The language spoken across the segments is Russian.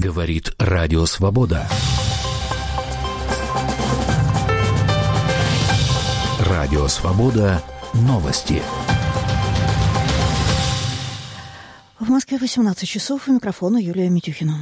Говорит Радио Свобода. Радио Свобода. Новости. В Москве 18 часов. У микрофона Юлия Митюхина.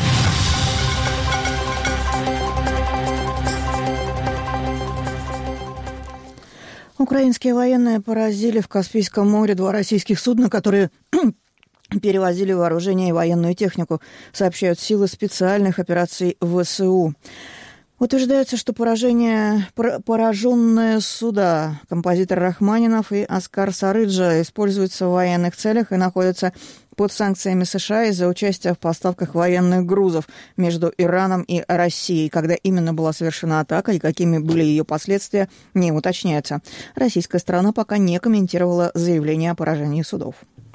Украинские военные поразили в Каспийском море 2 российских судна, которые перевозили вооружение и военную технику, сообщают силы специальных операций ВСУ. Утверждается, что пораженные суда композитор Рахманинов и Оскар Сарыджа используются в военных целях и находятся под санкциями США из-за участия в поставках военных грузов между Ираном и Россией. Когда именно была совершена атака и какими были ее последствия, не уточняется. Российская сторона пока не комментировала заявление о поражении судов.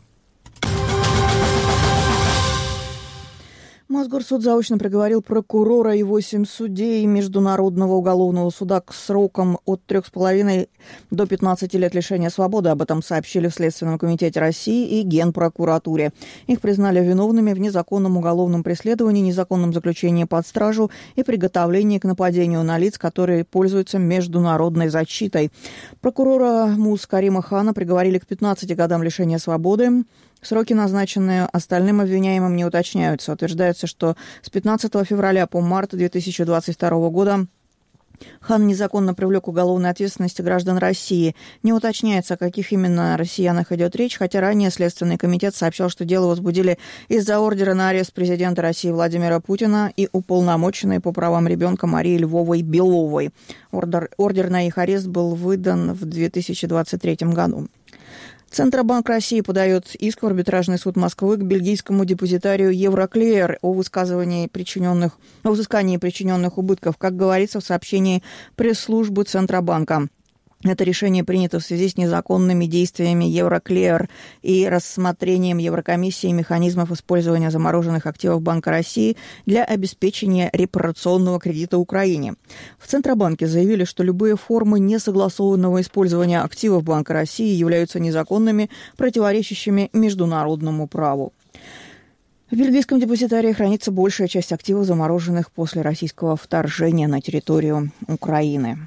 Мосгорсуд заочно приговорил прокурора и 8 судей Международного уголовного суда к срокам от 3,5 до 15 лет лишения свободы. Об этом сообщили в Следственном комитете России и Генпрокуратуре. Их признали виновными в незаконном уголовном преследовании, незаконном заключении под стражу и приготовлении к нападению на лиц, которые пользуются международной защитой. Прокурора МУС Карима Хана приговорили к 15 годам лишения свободы. Сроки, назначенные остальным обвиняемым, не уточняются. Утверждается, что с 15 февраля по март 2022 года Хан незаконно привлек к уголовной ответственности граждан России. Не уточняется, о каких именно россиянах идет речь, хотя ранее Следственный комитет сообщал, что дело возбудили из-за ордера на арест президента России Владимира Путина и уполномоченной по правам ребенка Марии Львовой Беловой. Ордер на их арест был выдан в 2023 году. Центробанк России подает иск в арбитражный суд Москвы к бельгийскому депозитарию Евроклеер о взыскании причиненных убытков, как говорится в сообщении пресс-службы Центробанка. Это решение принято в связи с незаконными действиями Евроклеер и рассмотрением Еврокомиссии механизмов использования замороженных активов Банка России для обеспечения репарационного кредита Украине. В Центробанке заявили, что любые формы несогласованного использования активов Банка России являются незаконными, противоречащими международному праву. В бельгийском депозитарии хранится большая часть активов, замороженных после российского вторжения на территорию Украины.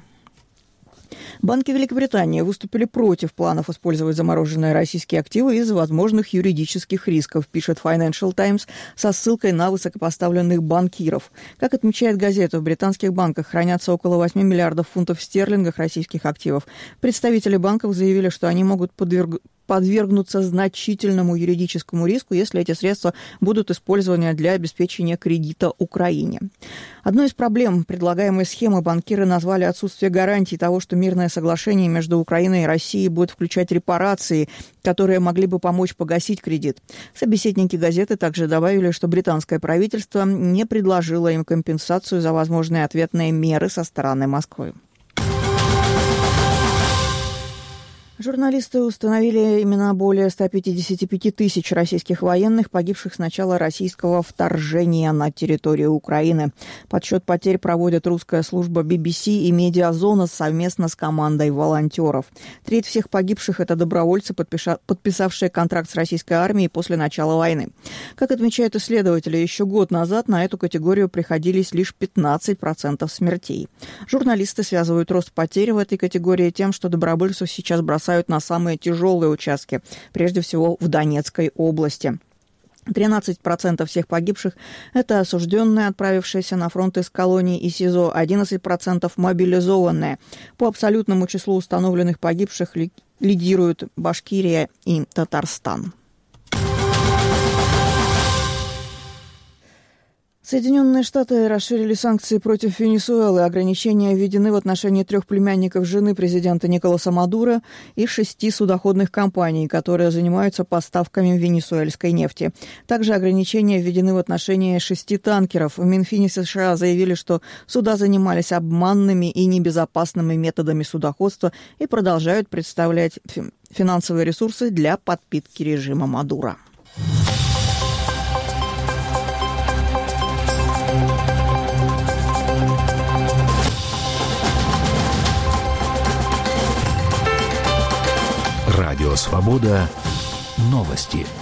Банки Великобритании выступили против планов использовать замороженные российские активы из-за возможных юридических рисков, пишет Financial Times со ссылкой на высокопоставленных банкиров. Как отмечает газета, в британских банках хранятся около 8 миллиардов фунтов стерлингов российских активов. Представители банков заявили, что они могут подвергнуться значительному юридическому риску, если эти средства будут использованы для обеспечения кредита Украине. Одной из проблем предлагаемой схемы банкиры назвали отсутствие гарантий того, что мирное соглашение между Украиной и Россией будет включать репарации, которые могли бы помочь погасить кредит. Собеседники газеты также добавили, что британское правительство не предложило им компенсацию за возможные ответные меры со стороны Москвы. Журналисты установили имена более 155 тысяч российских военных, погибших с начала российского вторжения на территорию Украины. Подсчет потерь проводит русская служба BBC и Медиазона совместно с командой волонтеров. Треть всех погибших – это добровольцы, подписавшие контракт с российской армией после начала войны. Как отмечают исследователи, еще год назад на эту категорию приходились лишь 15% смертей. Журналисты связывают рост потерь в этой категории тем, что добровольцев сейчас бросают на самые тяжелые участки, прежде всего в Донецкой области. 13% всех погибших – это осужденные, отправившиеся на фронт из колоний и СИЗО, 11% мобилизованные. По абсолютному числу установленных погибших лидируют Башкирия и Татарстан. Соединенные Штаты расширили санкции против Венесуэлы. Ограничения введены в отношении 3 племянников жены президента Николаса Мадуро и 6 судоходных компаний, которые занимаются поставками венесуэльской нефти. Также ограничения введены в отношении 6 танкеров. В Минфине США заявили, что суда занимались обманными и небезопасными методами судоходства и продолжают представлять финансовые ресурсы для подпитки режима Мадуро. Радио Свобода. Новости.